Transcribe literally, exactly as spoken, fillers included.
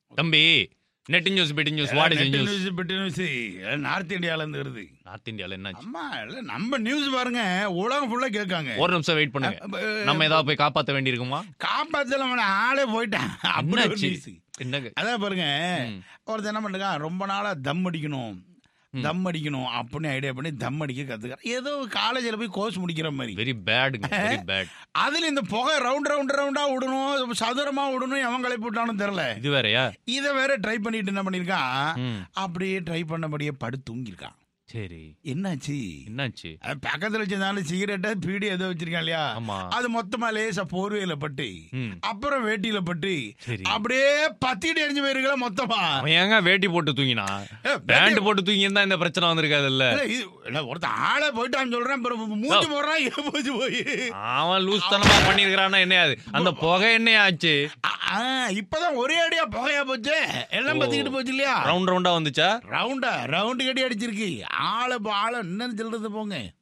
தம்பி net news bit news what is news? News bit news north இந்தியால இருந்து வருது. நார்த் இந்தியால என்னாச்சு? அம்மா இல்ல நம்ம நியூஸ் பாருங்க உலகம் ஃபுல்லா கேட்காங்க. ஒரு நிமிஷம் வெயிட் பண்ணுங்க. நம்ம ஏதாவது போய் காப்பாத்த வேண்டி இருக்குமா? காப்பாத்தல அவன ஆளே போயிட்டான். என்னாச்சு? என்னங்க? அதான் பாருங்க ஒருத்தர் என்ன பண்ணுங்க ரொம்ப நாளா தம் அடிக்கணும் தம் அடிக்கணும் அப்படின்னு ஐடியா பண்ணி தம் அடிக்க கத்துக்கிறான். ஏதோ காலேஜில் போய் கோர்ஸ் முடிக்கிற மாதிரி. Very bad very bad. அதுல இந்த புகை ரவுண்ட் ரவுண்ட் ரவுண்டா விடணும் சதுரமா விடணும் எவன் கலை போட்டான்னு தெரியல. இது வேறயா? இதை வேற ட்ரை பண்ணிட்டு என்ன பண்ணிருக்கான் அப்படியே ட்ரை பண்ணபடியே படு தூங்கிருக்கான். சரி என்னாச்சு என்னாச்சு? பக்கத்துல வச்சிருந்தாலும் சிகரெட்டை பீடி ஏதோ வச்சிருக்கான் இல்லையா, அது மொத்தமா லேசா போர்வையில பட்டு அப்புறம் வேட்டியில பட்டு அப்படியே பத்திட்டு எரிஞ்சு போயிருக்கல மொத்தமா. ஏங்க வேட்டி போட்டு தூங்கினா? பேண்ட் போட்டு தூங்கி இருந்தா இந்த பிரச்சனை வந்திருக்காது இல்ல. ஒருத்த ஆளே போயிட்டான்னு சொல்றேன் மூச்சு போடுறான் போச்சு போய் அவன் லூஸ் தனமா பண்ணிருக்கான்னா என்னையாது அந்த புகை என்னையாச்சு? இப்பதான் ஒரே அடியா புகையா போச்சு எல்லாம் பத்திக்கிட்டு போச்சு இல்லையா. ரவுண்ட் ரவுண்டா வந்துச்சா? ரவுண்டா ரவுண்டு கட்டி அடிச்சிருக்கு. ஆளை ஆளை என்னன்னு சொல்றது போங்க.